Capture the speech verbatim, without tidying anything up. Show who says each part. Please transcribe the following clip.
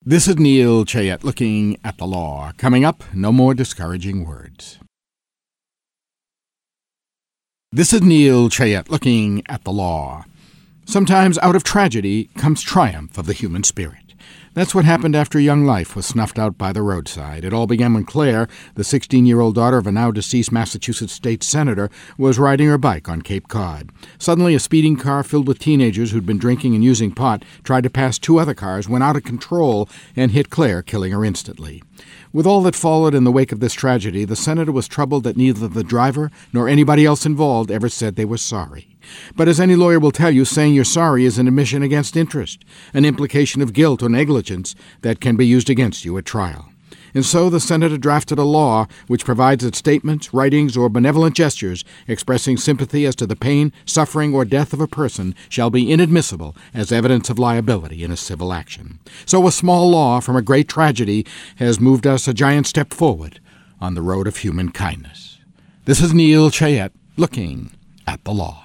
Speaker 1: This is Neil Chayette looking at the law. Coming up, no more discouraging words. This is Neil Chayette looking at the law. Sometimes out of tragedy comes triumph of the human spirit. That's what happened after young life was snuffed out by the roadside. It all began when Claire, the sixteen-year-old daughter of a now-deceased Massachusetts state senator, was riding her bike on Cape Cod. Suddenly, a speeding car filled with teenagers who'd been drinking and using pot tried to pass two other cars, went out of control, and hit Claire, killing her instantly. With all that followed in the wake of this tragedy, the senator was troubled that neither the driver nor anybody else involved ever said they were sorry. But as any lawyer will tell you, saying you're sorry is an admission against interest, an implication of guilt or negligence that can be used against you at trial. And so the senator drafted a law which provides that statements, writings, or benevolent gestures expressing sympathy as to the pain, suffering, or death of a person shall be inadmissible as evidence of liability in a civil action. So a small law from a great tragedy has moved us a giant step forward on the road of human kindness. This is Neil Chayette looking at the law.